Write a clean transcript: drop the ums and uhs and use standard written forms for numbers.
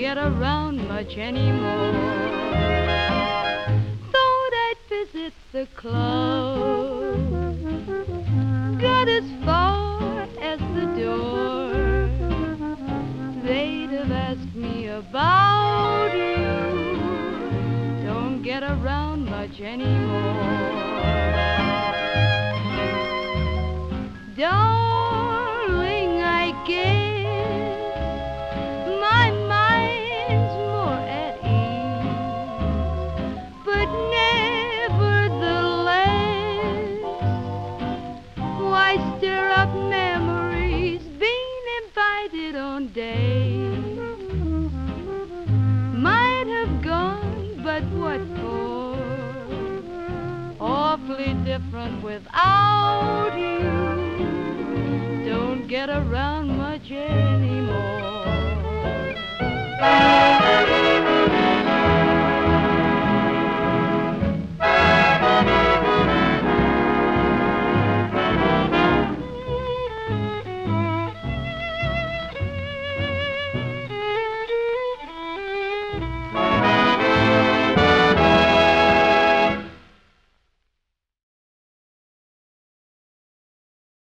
get around much anymore. Thought I'd visit the club, got as far as the door. They'd have asked me about you, don't get around much anymore. Darling, I guess my mind's more at ease, but nevertheless, why stir up memories being invited on days? Might have gone, but what for? Awfully different without you, don't get around much anymore.